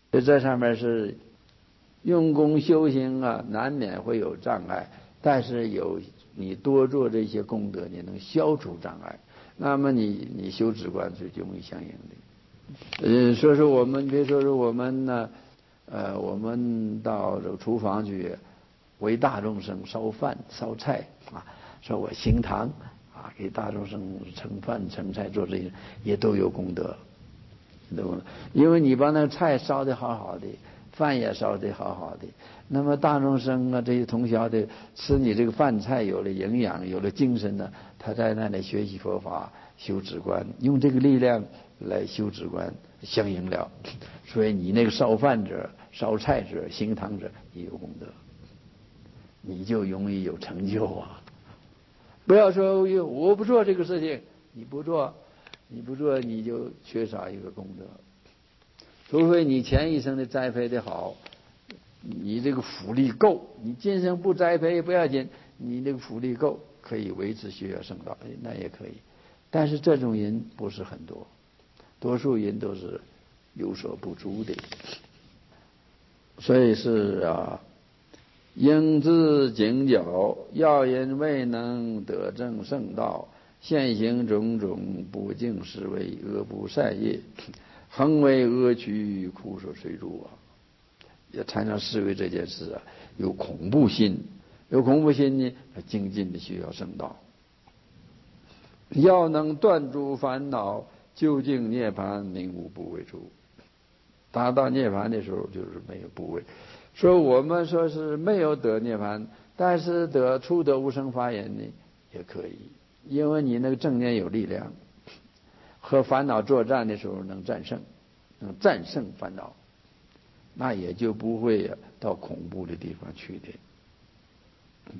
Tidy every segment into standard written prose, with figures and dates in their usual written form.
所以这上面是用功修行啊，难免会有障碍，但是你多做这些功德，你能消除障碍，那么你修止观是容易相应的。说是我们，比如说是我们呢，我们到这个厨房去为大众生烧饭烧菜啊，说我行堂啊，给大众生盛饭盛菜做这些也都有功德，对吧？因为你把那个菜烧得好好的，饭也烧得好好的，那么大众生啊，这些同学的吃你这个饭菜有了营养，有了精神呢，他在那里学习佛法修止观，用这个力量来修止观相应了，所以你那个烧饭者、烧菜者、行堂者也有功德，你就容易有成就啊！不要说我不做这个事情，你不做，你就缺少一个功德。除非你前一生的栽培的好，你这个福利够，你今生不栽培也不要紧，你这个福利够，可以维持学校圣道，那也可以。但是这种人不是很多，多数人都是有所不足的。所以是啊，应自警觉，要因未能得正圣道，现行种种不净思维，恶不善业，恒为恶趣，苦所随诸啊！也常常思维这件事啊，有恐怖心，有恐怖心呢，精进的需要圣道。要能断诸烦恼，究竟涅槃，名无不为处。达到涅槃的时候，就是没有部位。说我们说是没有得涅槃，但是初得无生法忍呢，也可以，因为你那个正念有力量，和烦恼作战的时候能战胜烦恼，那也就不会到恐怖的地方去的。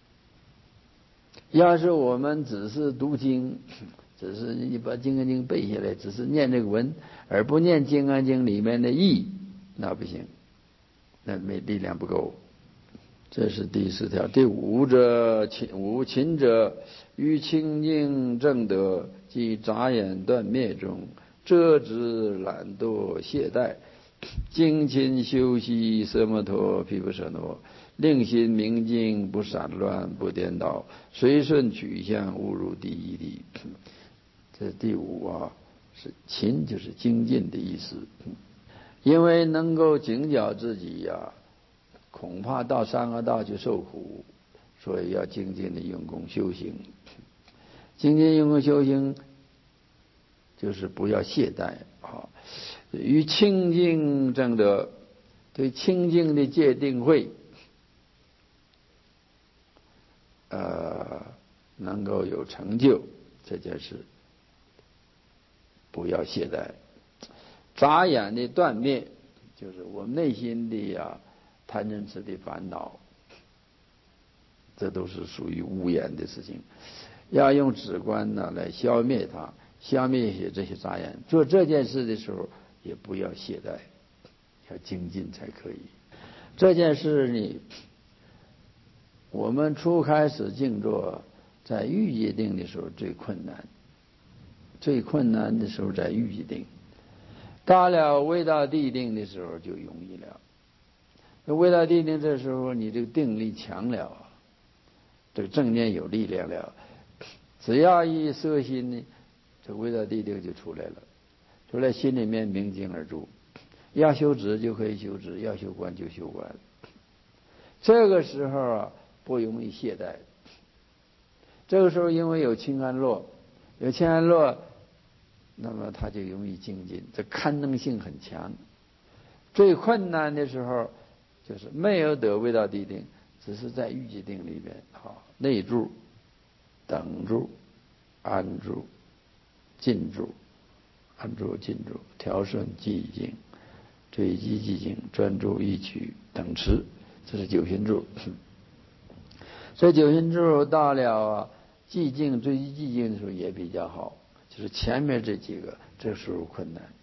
要是我们只是读经，只是你把《金刚经》背下来，只是念这个文，而不念《金刚经》里面的义，那不行，那力量不够。这是第4条。第5者，勤者于清净正德及杂眼断灭中，遮止懒惰懈怠，精勤修习奢摩陀毗婆舍那，令心明净，不散乱，不颠倒，随顺取向，误入第一地。这第5啊，是勤，就是精进的意思。因为能够警觉自己呀，恐怕到三恶道去受苦，所以要精进的用功修行。精进用功修行，就是不要懈怠啊。于清净正德，对清净的戒定慧，能够有成就，这件事不要懈怠。杂眼的断灭，就是我们内心的贪嗔痴的烦恼，这都是属于无眼的事情，要用止观呢来消灭它，消灭这些杂眼。做这件事的时候，也不要懈怠，要精进才可以。这件事呢，我们初开始静坐，在欲界定的时候最困难，最困难的时候在欲界定。到了未到地定的时候就容易了。未到地定这时候，你这个定力强了，这个正念有力量了，只要一摄心呢，这未到地定就出来了，出来心里面明镜而住。要修止就可以修止，要修观就修观。这个时候不容易懈怠。这个时候因为有清安乐，那么他就容易精进，这堪能性很强。最困难的时候就是没有得未到地定，只是在欲界定里面内住、等住、安住、静住、安住、静住、调顺寂静、追击寂静、专注一取、等持，这是9心住。这9心住到了寂静、追击寂静的时候也比较好，就是前面这几个，这时候困难。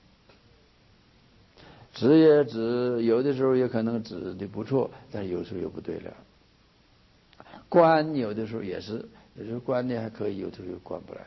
止也止，有的时候也可能止的不错，但是有时候又不对了。观有的时候也是，有时候观的还可以，有的时候又观不来。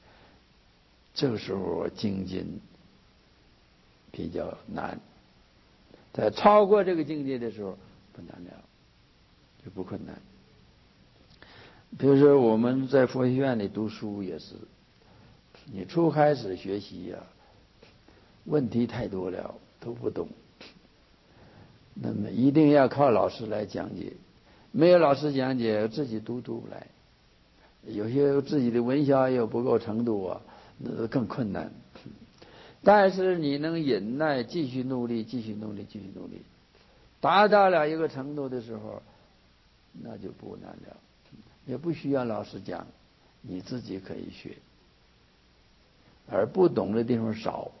这个时候精进比较难， 在超过这个境界的时候，不难了，就不困难。比如说我们在佛学院里读书也是，你初开始学习呀，问题太多了，都不懂，那么一定要靠老师来讲解，没有老师讲解，自己读不来。有些自己的文小又不够程度啊，那更困难。但是你能忍耐，继续努力，继续努力，继续努力，达到了一个程度的时候，那就不难了，也不需要老师讲，你自己可以学。而不懂的地方少，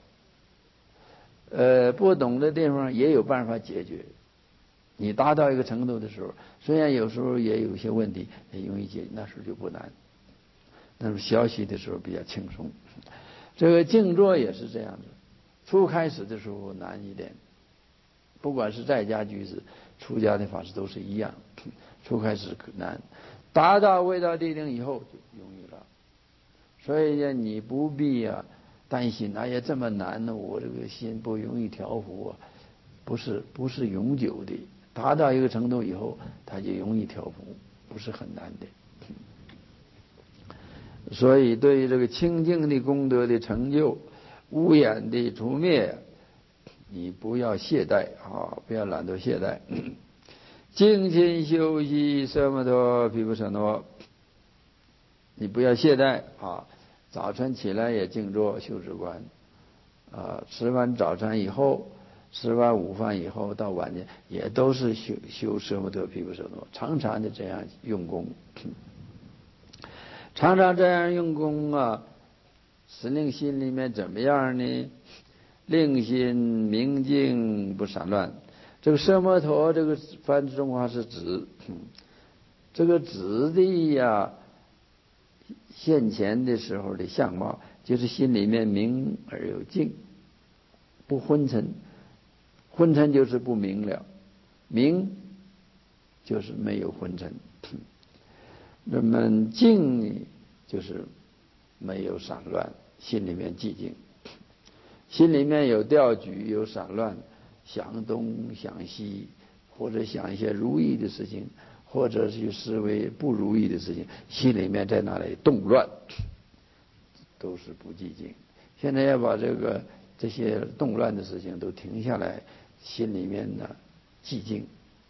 不懂的地方也有办法解决。你达到一个程度的时候，虽然有时候也有一些问题也容易解决，那时候就不难。那么学习的时候比较轻松。这个静坐也是这样子，初开始的时候难一点，不管是在家居士、出家的法师都是一样，初开始难，达到位道地定以后就容易了。所以呢，你不必担心，哎呀这么难呢，我这个心不容易调伏啊，不是永久的，达到一个程度以后，它就容易调伏，不是很难的。所以对于这个清净的功德的成就、污染的除灭，你不要懈怠不要懒惰懈怠。静心修习奢摩他毗婆舍那，你不要懈怠早晨起来也静坐修止观吃完早餐以后，吃完午饭以后到晚间也都是修奢摩他毗婆舍那，常常的这样用功。常常这样用功使令心里面怎么样呢？令心明净不散乱。这个奢摩他这个翻译中国话是止，这个止的现前的时候的相貌，就是心里面明而有净，不昏沉。昏沉就是不明了，明就是没有昏沉。那么静呢，就是没有散乱，心里面寂静。心里面有调举，有散乱，想东想西，或者想一些如意的事情，或者是思维不如意的事情，心里面在那里动乱，都是不寂静。现在要把这些动乱的事情都停下来，心里面呢寂静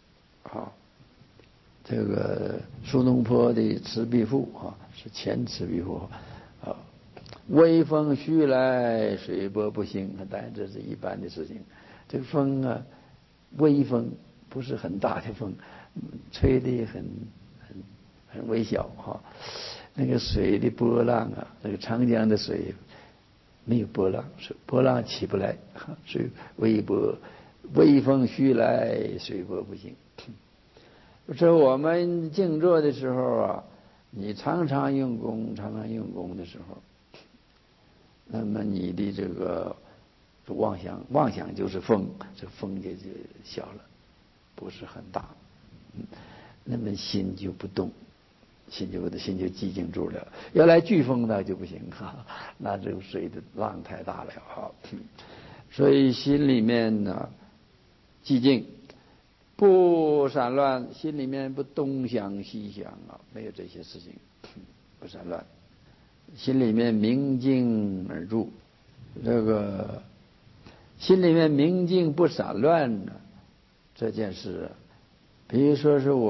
这个苏东坡的《赤壁赋》是前《赤壁赋》微风徐来，水波不兴。当然这是一般的事情。这个风微风不是很大的风，吹得很微小那个水的波浪这个长江的水没有波浪，波浪起不来，所以微风徐来，水波不兴。这我们静坐的时候你常常用功的时候，那么你的这个妄想就是风，这风就小了，不是很大。那么心就不动，心就寂静住了。要来飓风那就不行那这个水的浪太大了所以心里面呢寂静，不散乱，心里面不东想西想没有这些事情，不散乱，心里面明净而住。这个心里面明净不散乱这件事比如说是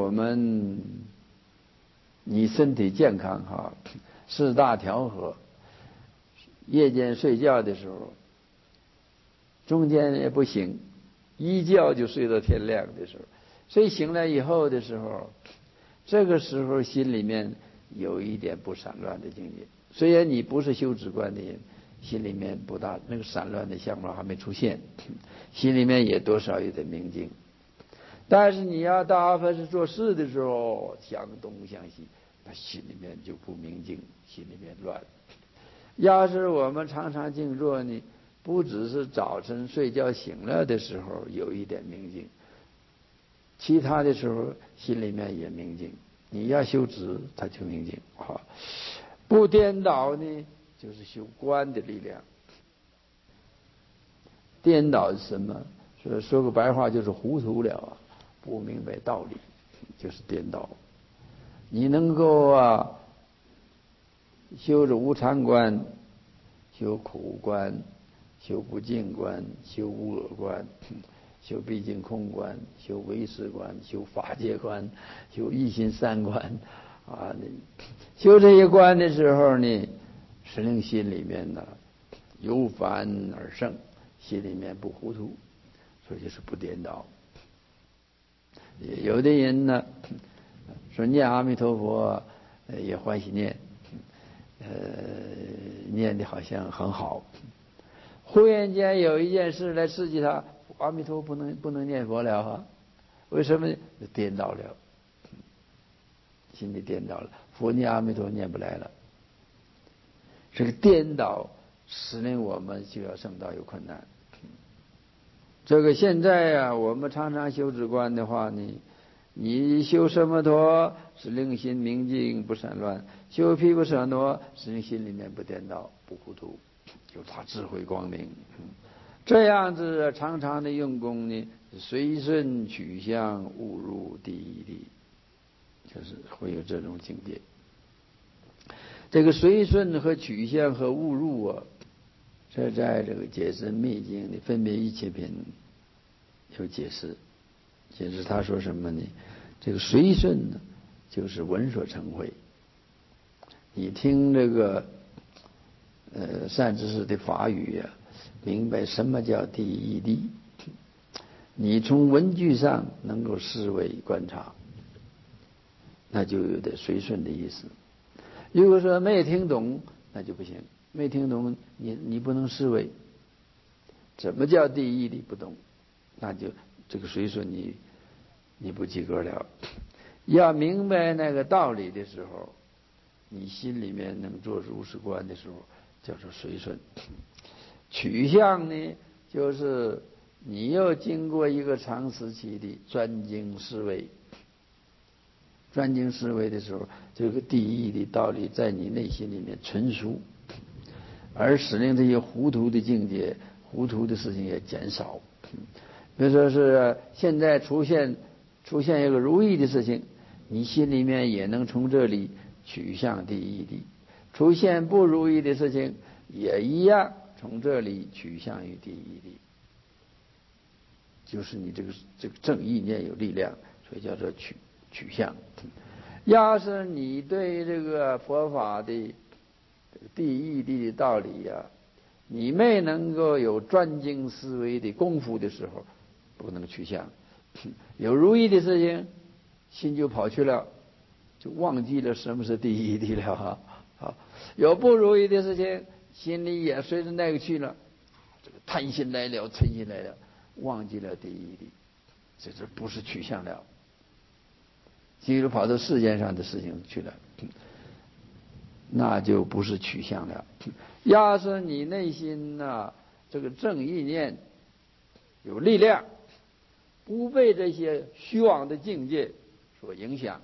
你身体健康四大调和，夜间睡觉的时候中间也不醒，一觉就睡到天亮的时候，所以醒来以后的时候，这个时候心里面有一点不散乱的境界。虽然你不是修止观的人，心里面不大那个散乱的相貌还没出现，心里面也多少有点明净。但是你要到阿凡是做事的时候，想东想西，那心里面就不明净，心里面乱。要是我们常常静坐呢，不只是早晨睡觉醒了的时候有一点明净，其他的时候心里面也明净。你要修止，它就明净不颠倒呢，就是修观的力量。颠倒是什么？ 所以说个白话就是糊涂了啊，不明白道理，就是颠倒。你能够修着无常观，修苦观，修不净观，修无我观，修毕竟空观，修唯识观，修法界观，修一心三观修这些观的时候呢，使令心里面呢由凡而圣，心里面不糊涂，所以就是不颠倒。有的人呢说念阿弥陀佛也欢喜念，念的好像很好，忽然间有一件事来刺激他，阿弥陀佛不能念佛了为什么呢？颠倒了，心里颠倒了，佛念阿弥陀念不来了。这个颠倒使令我们就要圣道有困难。这个现在我们常常修止观的话呢，你修奢摩陀使令心明净不散乱，修毗婆舍那使令心里面不颠倒不糊涂，有他智慧光明。这样子常常的用功呢，随顺取向误入第一地，就是会有这种境界。这个随顺和取向和误入这在这个解释密经的分别一切品有解释。解释他说什么呢？这个随顺呢，就是闻所成慧。你听这个善知识的法语明白什么叫第一义谛，你从文句上能够思维观察，那就有点随顺的意思。如果说没听懂，那就不行。没听懂，你不能思维，怎么叫第一义谛不懂，那就这个随顺你不及格了。要明白那个道理的时候，你心里面能做如是观的时候，叫做随顺。取向呢，就是你要经过一个长时期的专精思维。专精思维的时候，这个第一义的道理在你内心里面纯熟，而使令这些糊涂的境界、糊涂的事情也减少。比如说是现在出现一个如意的事情，你心里面也能从这里取向第一义谛；出现不如意的事情，也一样从这里取向于第一义谛。就是你这个正意念有力量，所以叫做取向。要是你对这个佛法的第一义谛的道理你没能够有专精思维的功夫的时候，不能取向。有如意的事情，心就跑去了，就忘记了什么是第一义谛了有不如意的事情，心里也随着那个去了，这个贪心来了，嗔心来了，忘记了第一义谛，这不是取向了。心里跑到世间上的事情去了，那就不是取向了。要是你内心这个正意念有力量，不被这些虚妄的境界所影响，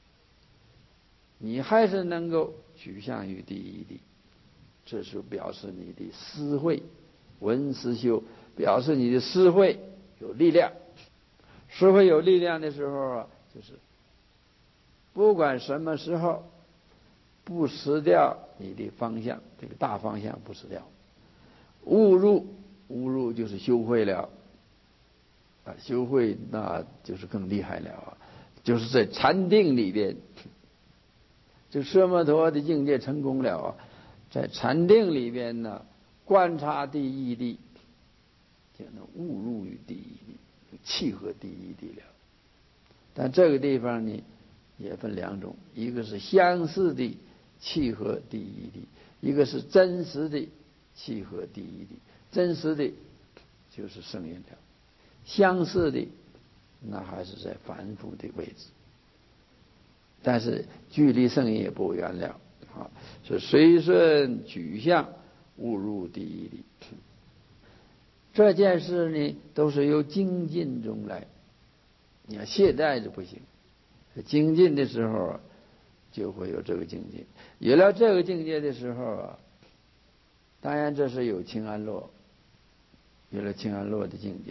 你还是能够取向于第一义谛。这是表示你的思慧闻思修，表示你的思慧有力量。思慧有力量的时候就是不管什么时候不失掉你的方向，这个大方向不失掉。误入就是修慧了修慧那就是更厉害了就是在禅定里边，这奢摩陀的境界成功了在禅定里边观察第一义谛，就能误入于第一义谛，契合第一义谛了。但这个地方呢也分两种，一个是相似的契合第一义谛，一个是真实的契合第一义谛。真实的就是圣言了，相似的那还是在凡夫的位置，但是距离圣言也不远了所以随顺取向误入第一义谛。这件事呢都是由精进中来，你要懈怠就不行。精进的时候就会有这个境界，有了这个境界的时候当然这是有清安乐，有了清安乐的境界，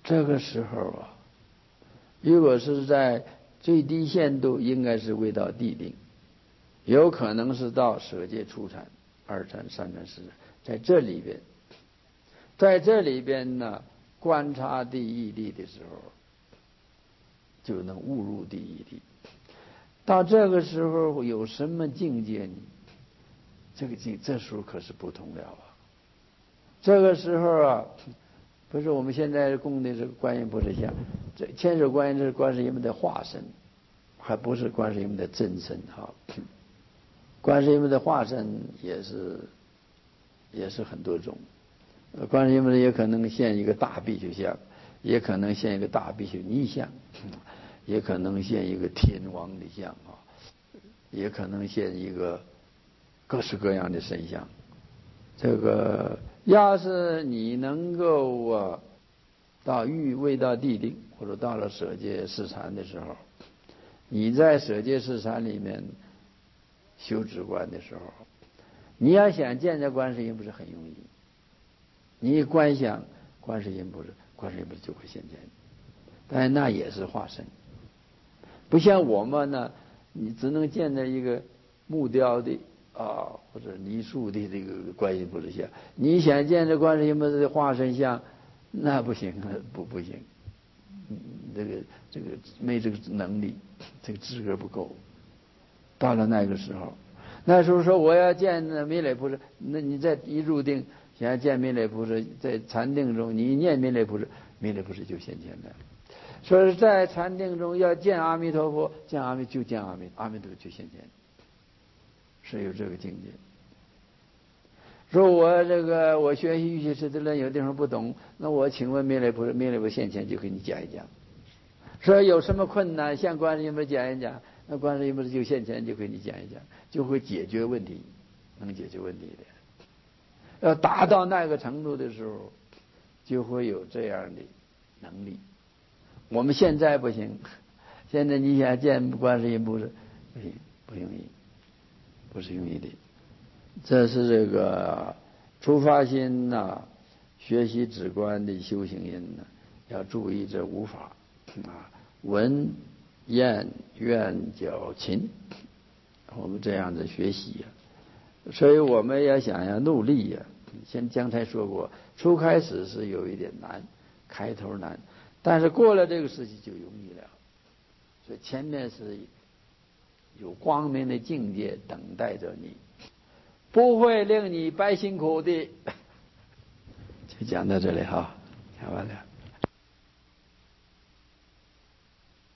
这个时候啊，如果是在最低限度，应该是未到地定，有可能是到舍界初禅、二禅、三禅、四禅，在这里边，在这里边呢，观察第一地的时候，就能悟入第一地。到这个时候有什么境界呢？这时候可是不同了啊！这个时候啊，不是我们现在供的这个观音菩萨像，这千手观音是观世音的化身，还不是观世音的真身哈。观世音的化身也是很多种，观世音也可能现一个大比丘像，也可能现一个大比丘尼像，也可能现一个天王的像啊，也可能现一个各式各样的神像。这个要是你能够到未到地定，或者到了舍界四禅的时候，你在舍界四禅里面修止观的时候，你要想见着观世音不是很容易。你一观想观世音菩萨，观世音菩萨就会现前，但是那也是化身，不像我们呢，你只能见着一个木雕的或者泥塑的这个观音菩萨像，你想见着观世音菩萨的化身像，那不行，不行，这个没这个能力，这个资格不够。到了那个时候，那时候说我要见弥勒菩萨，那你在一入定想要见弥勒菩萨，在禅定中你一念弥勒菩萨，弥勒菩萨就现前了。说是在禅定中要见阿弥陀佛，见阿弥陀佛就现前，是有这个境界。说我学习瑜伽师的人有地方不懂，那我请问弥勒菩萨，弥勒菩萨现前就给你讲一讲。说有什么困难向观世音菩萨讲一讲，那观世音菩萨就现前就给你讲一讲，就会解决问题，能解决问题的。要达到那个程度的时候，就会有这样的能力。我们现在不行，现在你想见观世音菩萨，不行，不容易，不是容易的。这是这个出发心学习止观的修行人要注意这五法闻、咽、愿、觉、勤，我们这样子学习所以我们要想要努力刚才说过，初开始是有一点难，开头难，但是过了这个时期就容易了。所以前面是有光明的境界等待着你，不会令你白辛苦的。就讲到这里讲完了。